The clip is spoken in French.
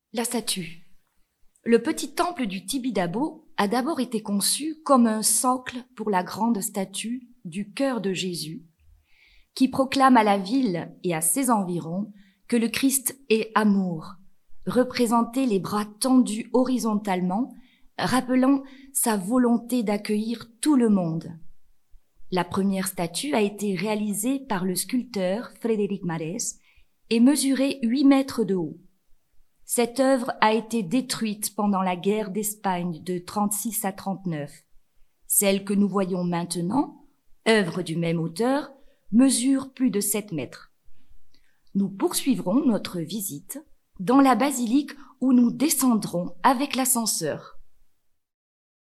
La statue. Le petit temple du Tibidabo a d'abord été conçu comme un socle pour la grande statue du cœur de Jésus, qui proclame à la ville et à ses environs que le Christ est amour, représenter les bras tendus horizontalement, rappelant sa volonté d'accueillir tout le monde. La première statue a été réalisée par le sculpteur Frédéric Marès et mesurait 8 mètres de haut. Cette œuvre a été détruite pendant la guerre d'Espagne de 36 à 39. Celle que nous voyons maintenant, œuvre du même auteur, mesure plus de 7 mètres. Nous poursuivrons notre visite dans la basilique où nous descendrons avec l'ascenseur.